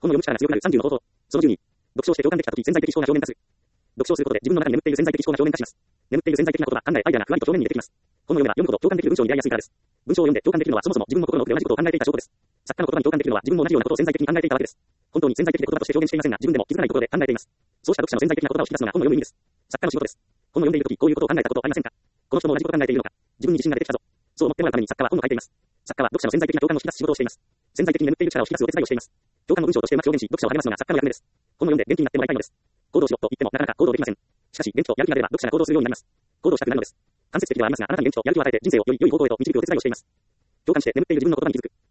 本の読む力が強くなる30の方法。その12。読書をして共感できたとき潜在的思考が表面化する。読書をすることで自分の中に眠っている潜在的思考が表面化します。眠っている潜在的なことは考え、アイデアがふわりと表面に出てきます。本を読めば読むほど共感できる文章に出会いやすいからです。文章を読んで共感できるのはそもそも自分も心の奥で同じことを考えていた証拠です。作家の言葉に共感できるのは自分も同じようなことを潜在的に考えていたわけです。本当に潜在的で言葉として表現していませんが、自分でも気づかないところで考えています。そうした読者の潜在的な言葉を引き出すのが本の読む意味です。作家の仕事です。本を読んでいるとき、こういうことを考えたことありませんか？この人も同じことを考えているのか？自分に自信が出てきたぞ。そう思ってもらうために作家は本を書いています。作家は読者の潜在的な共感を引き出す仕事をしています。潜在的に眠っている力を引き出すお手伝いをしています。共感を文章としてうまく表現し、読者を励ますのが作家の役目です。本を読んで元気になってもらいたいのです。行動しろと言ってもなかなか行動できません。しかし、元気とやる気が出れば読者が行動するようになります。行動したくなるのです。間接的ではありますが、あなたに元気とやる気を与えて人生をより良い方向へと導くお手伝いをしています。共感して眠っている自分の言葉に気づく。